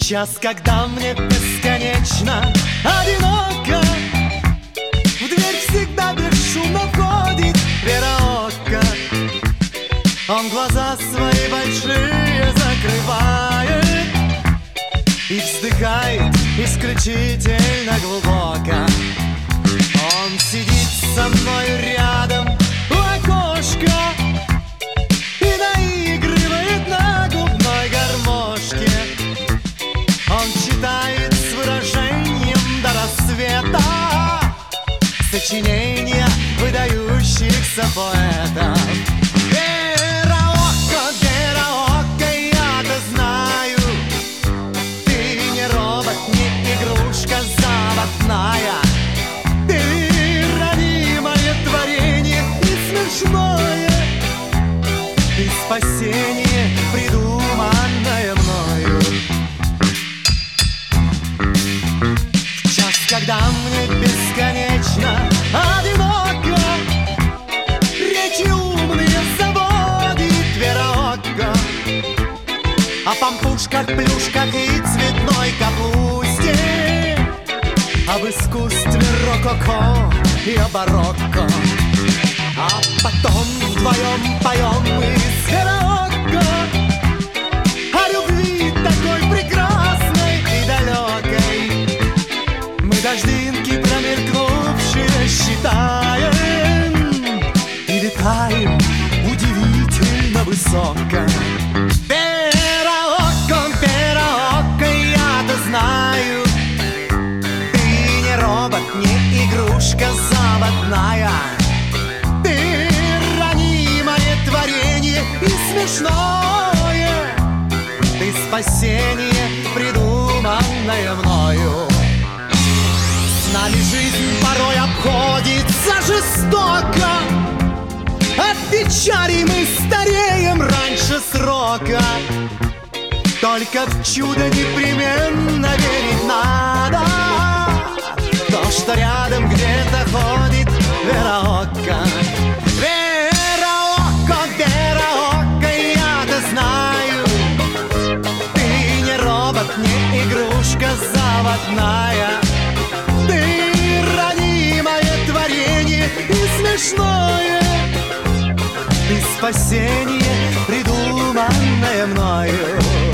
час, когда мне бесконечно одиноко, в дверь всегда бесшумно входит Вераока. Он глаза свои большие закрывает и вздыхает исключительно глубоко. Он сидит со мною рядом у окошка и наигрывает на губной гармошке. Он читает с выражением до рассвета сочинения выдающихся поэтов. Вераока, я-то знаю, ты не робот, не игрушка заводная. Ты ранимое творение и смешное, и спасение, придуманное мною. В час, когда мне бесконечно одиноко, речи умные заводит Вераока о пампушках, плюшках и цветной капусте, об искусстве рококо и о барокко. А потом вдвоем поем мы с Вераока о любви такой прекрасной и далекой. Мы дождинки промелькнувшие считаем и летаем удивительно высоко. Вераока, я-то знаю, ты не робот, не игрушка заводная. Ты ранимое творение и смешное, ты спасение, придуманное мною. С нами жизнь порой обходится жестоко, от печали мы стареем раньше срока. Только в чудо непременно верить надо, то, что рядом где-то ходит Вераока. Вераока, я-то знаю, ты не робот, не игрушка заводная. Ты ранимое творение и смешное, ты спасение, придуманное мною.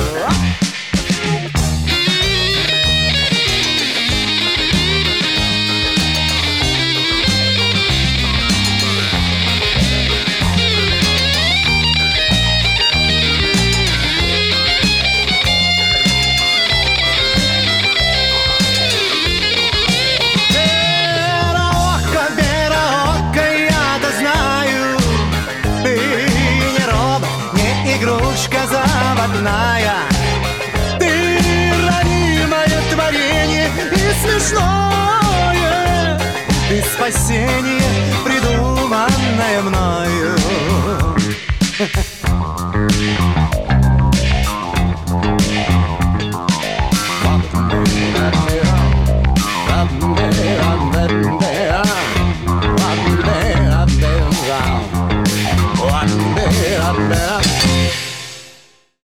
Игрушка заводная, ты ранимое творение и смешное, ты спасение,